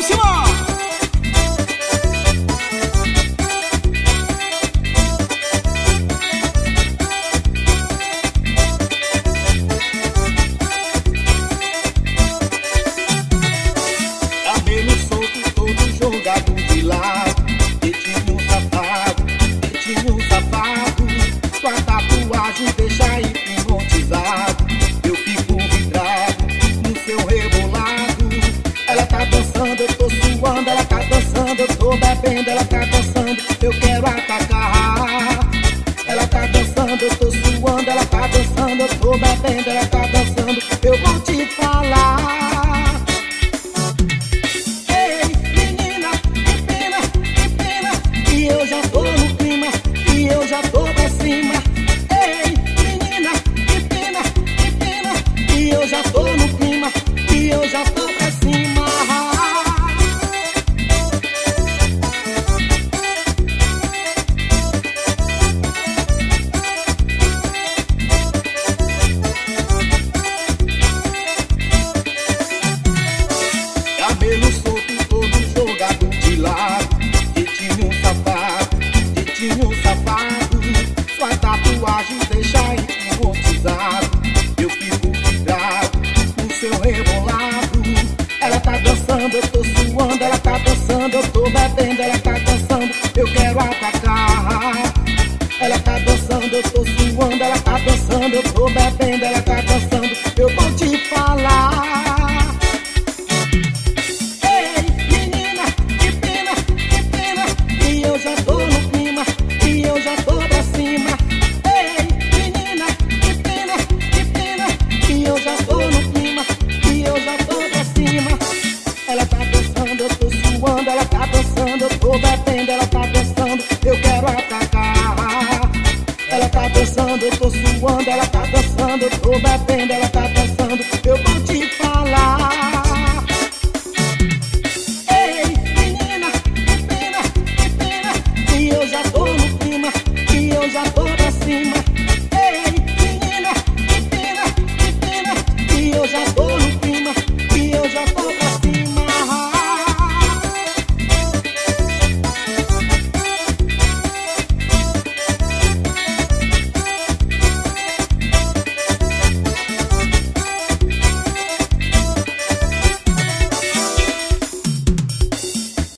Simão. Cabelo solto, todo jogado de lado. Jeitinho safado, sua tatuagem deixa hipnotizado. Eu fico vidrado no seu rebolado. Ela tá dançando, eu tô suando. Ela tá dançando, eu tô bebendo. Ela tá dançando, eu quero atacar. Ela tá dançando, eu tô suando. Ela tá dançando, eu tô bebendo. Ela tá dançando, eu vou te falar. Ei, menina, que pena, que eu já tô no clima, que eu já tô pra cima. Ei, menina, que pena, que eu já tô no clima, que eu já tô pra cima. Cabelo solto, todo jogado de lado. Jeitinho safado, sua tatuagem deixa hipnotizado. Eu fico vidrado no seu rebolado. Ela tá dançando, eu tô suando. Ela tá dançando, eu tô bebendo. Ela tá dançando, eu quero atacar. Ela tá dançando, eu tô suando. Ela tá dançando, eu tô bebendo. Ela tá dançando, eu vou te falar. Ei, menina, que pena, que eu já tô no clima, que eu já tô pra cima. Ei, menina, que pena, que eu já tô no clima, que eu já tô pra cima. Ela tá dançando, eu tô suando. Ela tá dançando, eu tô bebendo. Ela tá dançando, eu quero atacar. Ela tá dançando, eu tô suando. Ela tá dançando, eu tô bebendo.